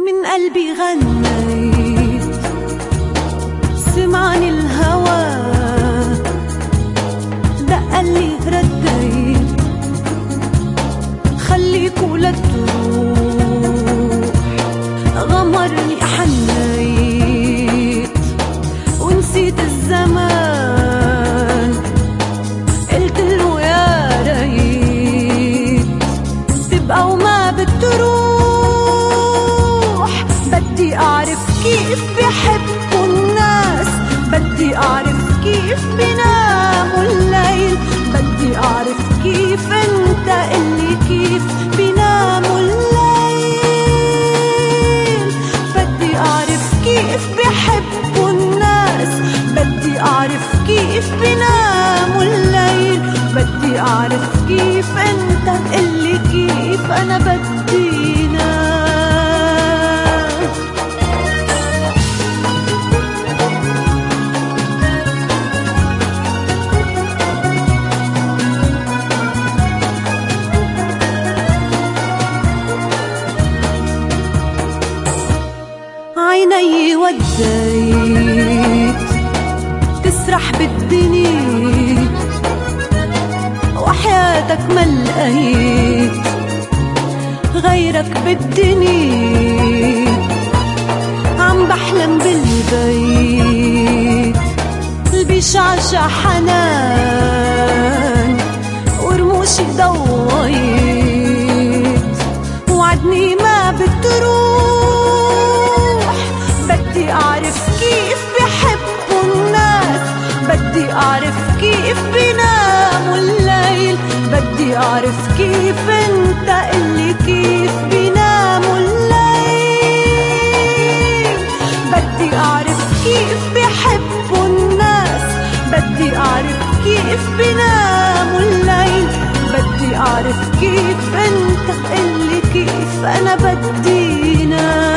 من قلبي غنيت سمعني الهوى دقلي رديت خليكوا لا تروح غمرني حنيت ونسيت الزمان قلتله يا ريت تبقى وما بتروح بدي أعرف كيف بيحبوا الناس بدي أعرف كيف بيناموا الليل بدي أعرف كيف انت اللي كيف بيناموا الليل بدي أعرف كيف بيحبوا الناس بدي أعرف كيف بيناموا الليل بدي أعرف كيف انت اللي كيف أنا بدي نام عيني وديت تسرح بالدنيا وحياتك ما لقيت غيرك بالدنيا عم بحلم بالبيت اللي بيشعشع حنان ورموشي ضويت وعدني ما بتروح بدي أعرف كيف بيحبوا الناس بدي أعرف كيف بيناموا الليل بدي أعرف كيف انت اللي كيف بيناموا الليل بدي أعرف كيف بيحبوا الناس بدي أعرف كيف بيناموا الليل بدي أعرف كيف انت اللي كيف أنا بدي نام